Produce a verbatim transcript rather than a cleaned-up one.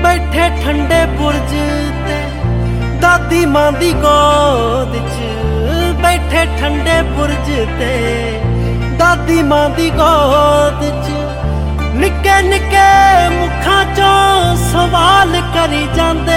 बैठे ठंडे बुरज ते दादी मां दी गोद च, बैठे ठंडे बुरज ते दादी मां दी गोद च, निक्के निक्के मुखां चों सवाल करी जांदे